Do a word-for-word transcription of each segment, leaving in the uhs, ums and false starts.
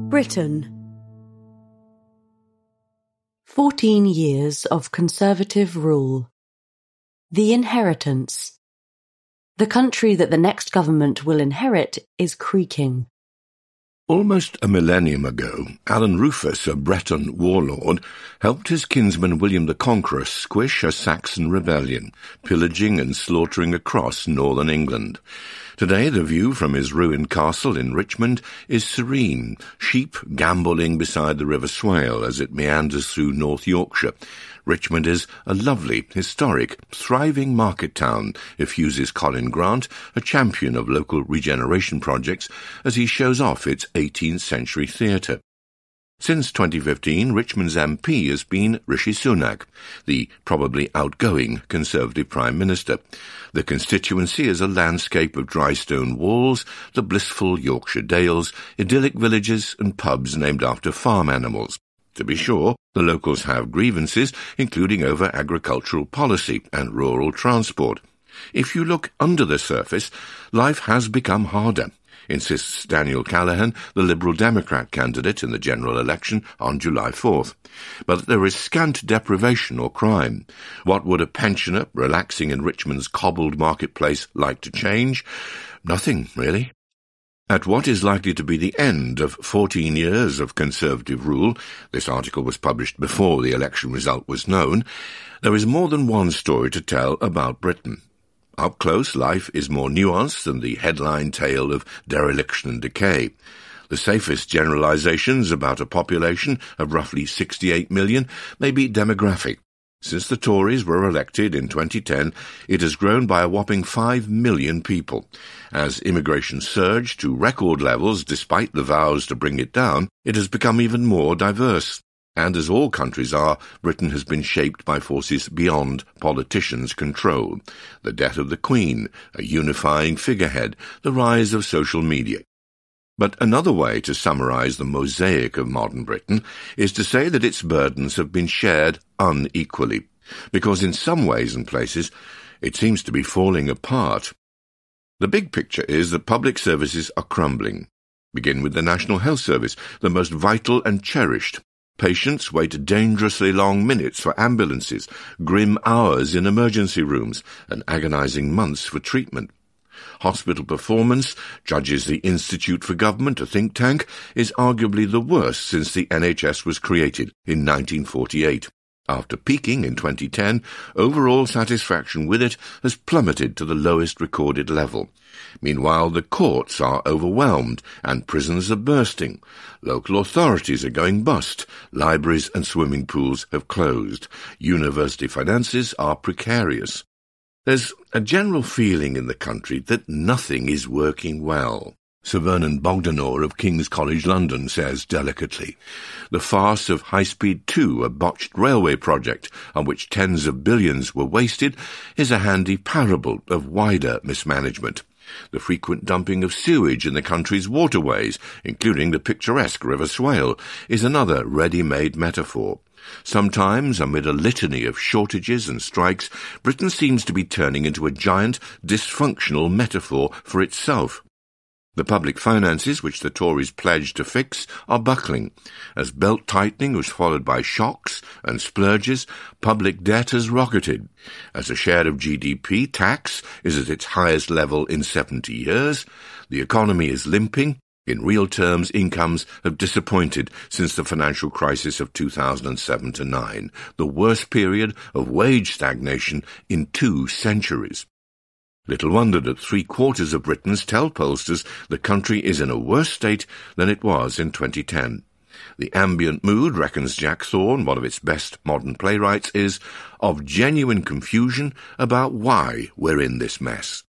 Britain. Fourteen years of Conservative rule. The inheritance. The country that the next government will inherit is creaking. Almost a millennium ago, Alan Rufus, a Breton warlord, helped his kinsman William the Conqueror squish a Saxon rebellion, pillaging and slaughtering across northern England. Today the view from his ruined castle in Richmond is serene, sheep gambolling beside the River Swale as it meanders through North Yorkshire. Richmond is a lovely, historic, thriving market town, effuses Colin Grant, a champion of local regeneration projects, as he shows off its eighteenth century theatre. Since twenty fifteen, Richmond's M P has been Rishi Sunak, the probably outgoing Conservative Prime Minister. The constituency is a landscape of dry stone walls, the blissful Yorkshire dales, idyllic villages and pubs named after farm animals. To be sure, the locals have grievances, including over agricultural policy and rural transport. If you look under the surface, life has become harder, insists Daniel Callaghan, the Liberal Democrat candidate in the general election on July fourth. But there is scant deprivation or crime. What would a pensioner relaxing in Richmond's cobbled marketplace like to change? Nothing, really. At what is likely to be the end of fourteen years of Conservative rule, this article was published before the election result was known, there is more than one story to tell about Britain. Up close, life is more nuanced than the headline tale of dereliction and decay. The safest generalizations about a population of roughly sixty-eight million may be demographic. Since the Tories were elected in twenty ten, it has grown by a whopping five million people. As immigration surged to record levels despite the vows to bring it down, it has become even more diverse. And as all countries are, Britain has been shaped by forces beyond politicians' control. The death of the Queen, a unifying figurehead, the rise of social media. But another way to summarize the mosaic of modern Britain is to say that its burdens have been shared unequally, because in some ways and places it seems to be falling apart. The big picture is that public services are crumbling. Begin with the National Health Service, the most vital and cherished. Patients wait dangerously long minutes for ambulances, grim hours in emergency rooms, and agonizing months for treatment. Hospital performance, judges the Institute for Government, a think tank, is arguably the worst since the N H S was created in nineteen forty-eight. After peaking in twenty ten, overall satisfaction with it has plummeted to the lowest recorded level. Meanwhile, the courts are overwhelmed and prisons are bursting. Local authorities are going bust. Libraries and swimming pools have closed. University finances are precarious. There's a general feeling in the country that nothing is working well. Sir Vernon Bogdanor of King's College London says delicately, the farce of High Speed two, a botched railway project on which tens of billions were wasted, is a handy parable of wider mismanagement. The frequent dumping of sewage in the country's waterways, including the picturesque River Swale, is another ready-made metaphor. Sometimes, amid a litany of shortages and strikes, Britain seems to be turning into a giant, dysfunctional metaphor for itself. The public finances, which the Tories pledged to fix, are buckling. As belt-tightening was followed by shocks and splurges, public debt has rocketed. As a share of G D P, tax is at its highest level in seventy years. The economy is limping. In real terms, incomes have disappointed since the financial crisis of two thousand seven to nine, the worst period of wage stagnation in two centuries. Little wonder that three-quarters of Britons tell pollsters the country is in a worse state than it was in twenty ten. The ambient mood, reckons Jack Thorne, one of its best modern playwrights, is of genuine confusion about why we're in this mess.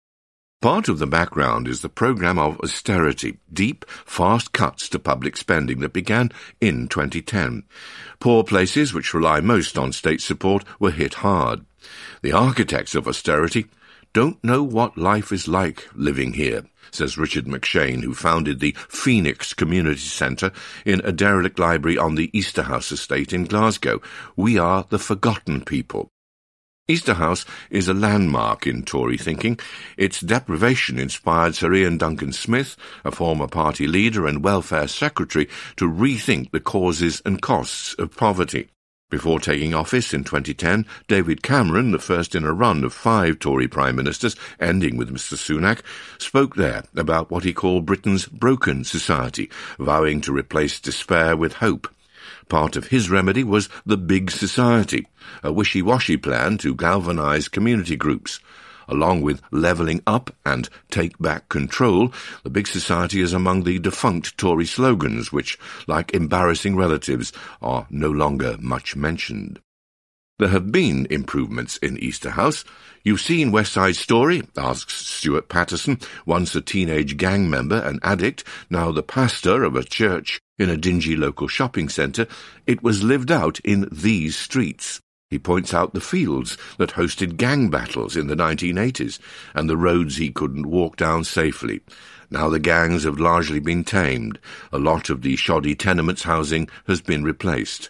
Part of the background is the programme of austerity, deep, fast cuts to public spending that began in twenty ten. Poor places, which rely most on state support, were hit hard. The architects of austerity don't know what life is like living here, says Richard McShane, who founded the Phoenix Community Centre in a derelict library on the Easterhouse estate in Glasgow. We are the forgotten people. Easterhouse is a landmark in Tory thinking. Its deprivation inspired Sir Ian Duncan Smith, a former party leader and welfare secretary, to rethink the causes and costs of poverty. Before taking office in twenty ten, David Cameron, the first in a run of five Tory prime ministers, ending with Mister Sunak, spoke there about what he called Britain's broken society, vowing to replace despair with hope. Part of his remedy was the Big Society, a wishy-washy plan to galvanise community groups. Along with levelling up and take back control, the Big Society is among the defunct Tory slogans which, like embarrassing relatives, are no longer much mentioned. There have been improvements in Easterhouse. You've seen West Side Story, asks Stuart Patterson, once a teenage gang member and addict, now the pastor of a church in a dingy local shopping centre. It was lived out in these streets. He points out the fields that hosted gang battles in the nineteen eighties and the roads he couldn't walk down safely. Now the gangs have largely been tamed. A lot of the shoddy tenements housing has been replaced.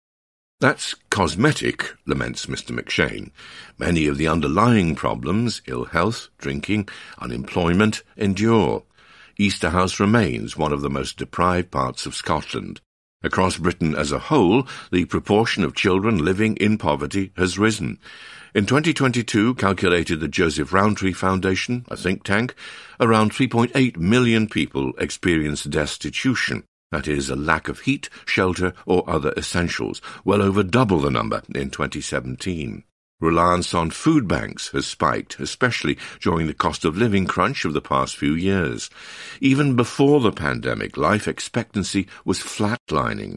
That's cosmetic, laments Mister McShane. Many of the underlying problems, ill health, drinking, unemployment, endure. Easterhouse remains one of the most deprived parts of Scotland. Across Britain as a whole, the proportion of children living in poverty has risen. In twenty twenty-two, calculated the Joseph Rowntree Foundation, a think tank, around three point eight million people experienced destitution. That is, a lack of heat, shelter, or other essentials, well over double the number in twenty seventeen. Reliance on food banks has spiked, especially during the cost of living crunch of the past few years. Even before the pandemic, life expectancy was flatlining.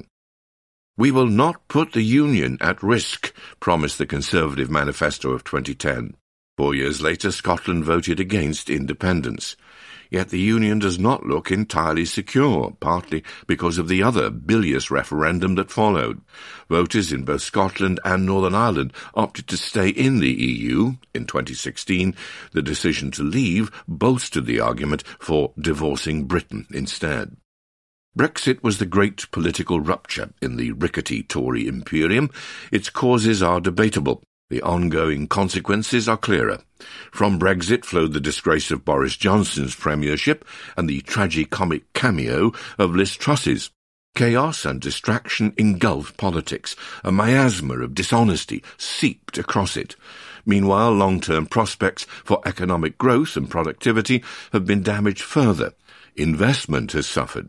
"We will not put the Union at risk," promised the Conservative manifesto of twenty ten. Four years later, Scotland voted against independence. Yet the Union does not look entirely secure, partly because of the other bilious referendum that followed. Voters in both Scotland and Northern Ireland opted to stay in the E U. In twenty sixteen, the decision to leave bolstered the argument for divorcing Britain instead. Brexit was the great political rupture in the rickety Tory imperium. Its causes are debatable. The ongoing consequences are clearer. From Brexit flowed the disgrace of Boris Johnson's premiership and the tragicomic cameo of Liz Truss's. Chaos and distraction engulfed politics. A miasma of dishonesty seeped across it. Meanwhile, long-term prospects for economic growth and productivity have been damaged further. Investment has suffered.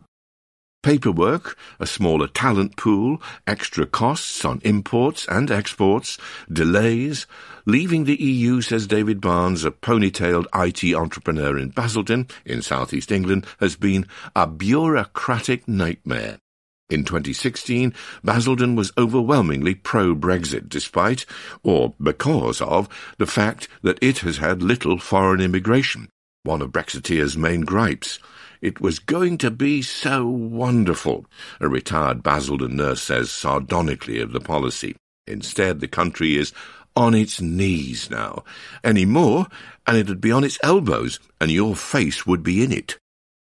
Paperwork, a smaller talent pool, extra costs on imports and exports, delays. Leaving the E U, says David Barnes, a ponytailed I T entrepreneur in Basildon, in southeast England, has been a bureaucratic nightmare. In twenty sixteen, Basildon was overwhelmingly pro-Brexit, despite, or because of, the fact that it has had little foreign immigration, one of Brexiteers' main gripes. "It was going to be so wonderful," a retired Basildon nurse says sardonically of the policy. Instead, the country is on its knees now. Any more, and it'd be on its elbows, and your face would be in it.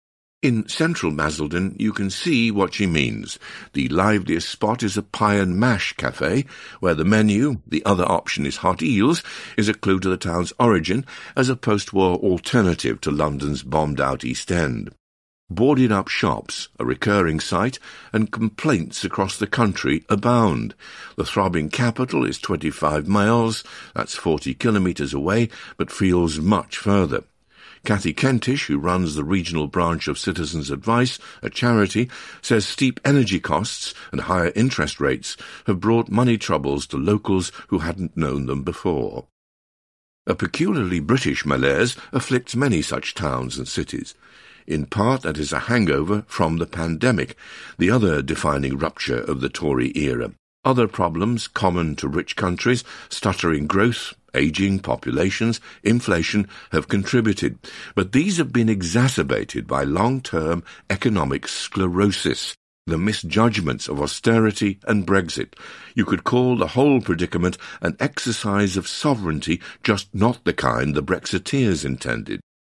In central Basildon, you can see what she means. The liveliest spot is a pie and mash cafe, where the menu, the other option is hot eels, is a clue to the town's origin as a post-war alternative to London's bombed-out East End. Boarded-up shops, a recurring sight, and complaints across the country abound. The throbbing capital is twenty-five miles, that's forty kilometres away, but feels much further. Cathy Kentish, who runs the regional branch of Citizens Advice, a charity, says steep energy costs and higher interest rates have brought money troubles to locals who hadn't known them before. A peculiarly British malaise afflicts many such towns and cities. In part, that is a hangover from the pandemic, the other defining rupture of the Tory era. Other problems common to rich countries, stuttering growth, ageing populations, inflation, have contributed, but these have been exacerbated by long-term economic sclerosis, the misjudgments of austerity and Brexit. You could call the whole predicament an exercise of sovereignty, just not the kind the Brexiteers intended.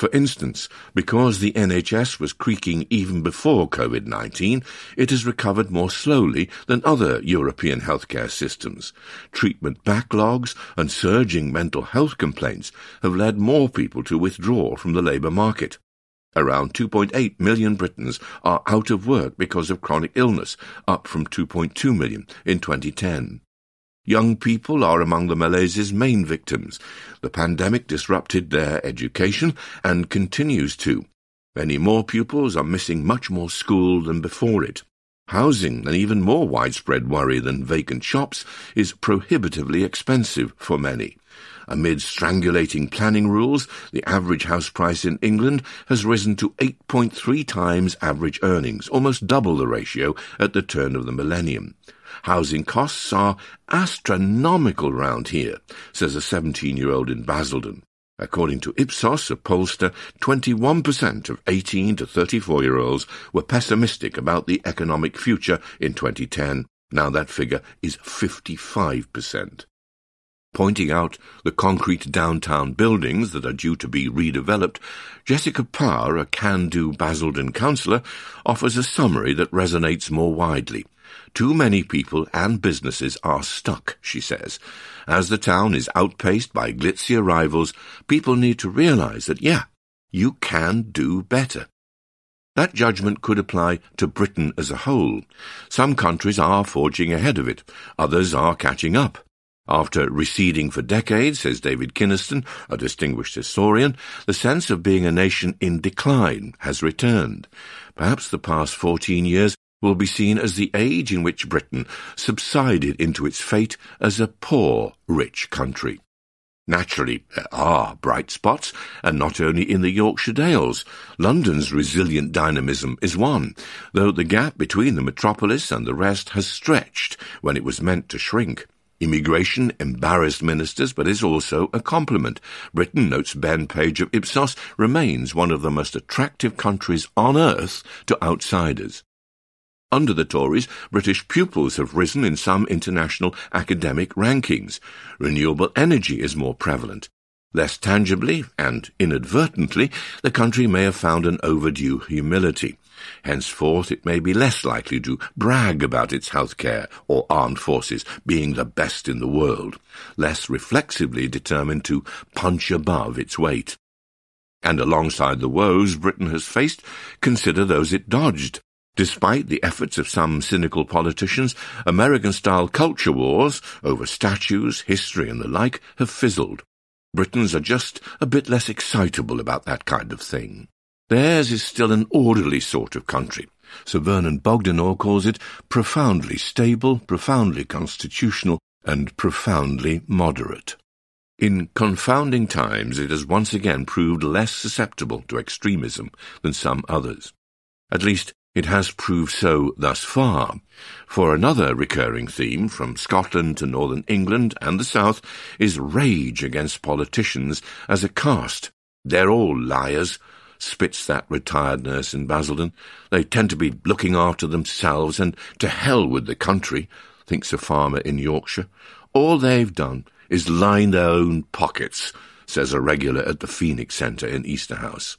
For instance, because the N H S was creaking even before COVID nineteen, it has recovered more slowly than other European healthcare systems. Treatment backlogs and surging mental health complaints have led more people to withdraw from the labour market. Around two point eight million Britons are out of work because of chronic illness, up from two point two million in twenty ten. Young people are among the malaise's main victims. The pandemic disrupted their education and continues to. Many more pupils are missing much more school than before it. Housing, an even more widespread worry than vacant shops, is prohibitively expensive for many. Amid strangulating planning rules, the average house price in England has risen to eight point three times average earnings, almost double the ratio at the turn of the millennium. Housing costs are astronomical round here, says a seventeen-year-old in Basildon. According to Ipsos, a pollster, twenty-one percent of eighteen to thirty-four-year-olds were pessimistic about the economic future in twenty ten. Now that figure is fifty-five percent. Pointing out the concrete downtown buildings that are due to be redeveloped, Jessica Parr, a can-do Basildon councillor, offers a summary that resonates more widely. Too many people and businesses are stuck, she says. As the town is outpaced by glitzier rivals, people need to realise that, yeah, you can do better. That judgment could apply to Britain as a whole. Some countries are forging ahead of it, others are catching up. After receding for decades, says David Kynaston, a distinguished historian, the sense of being a nation in decline has returned. Perhaps the past fourteen years will be seen as the age in which Britain subsided into its fate as a poor, rich country. Naturally, there are bright spots, and not only in the Yorkshire Dales. London's resilient dynamism is one, though the gap between the metropolis and the rest has stretched when it was meant to shrink. Immigration embarrassed ministers, but is also a compliment. Britain, notes Ben Page of Ipsos, remains one of the most attractive countries on earth to outsiders. Under the Tories, British pupils have risen in some international academic rankings. Renewable energy is more prevalent. Less tangibly, and inadvertently, the country may have found an overdue humility. Henceforth, it may be less likely to brag about its healthcare or armed forces being the best in the world, less reflexively determined to punch above its weight. And alongside the woes Britain has faced, consider those it dodged. Despite the efforts of some cynical politicians, American-style culture wars over statues, history and the like have fizzled. Britons are just a bit less excitable about that kind of thing. Theirs is still an orderly sort of country. Sir Vernon Bogdanor calls it profoundly stable, profoundly constitutional, and profoundly moderate. In confounding times, it has once again proved less susceptible to extremism than some others. At least, it has proved so thus far, for another recurring theme from Scotland to northern England and the south is rage against politicians as a caste. They're all liars, spits that retired nurse in Basildon. They tend to be looking after themselves, and to hell with the country, thinks a farmer in Yorkshire. All they've done is line their own pockets, says a regular at the Phoenix Centre in Easterhouse.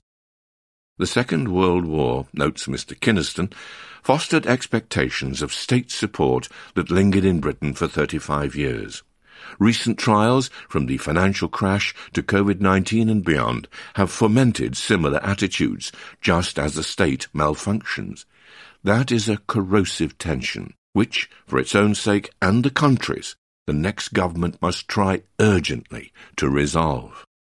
The Second World War, notes Mister Kynaston, fostered expectations of state support that lingered in Britain for thirty-five years. Recent trials, from the financial crash to COVID nineteen and beyond, have fomented similar attitudes, just as the state malfunctions. That is a corrosive tension, which, for its own sake and the country's, the next government must try urgently to resolve.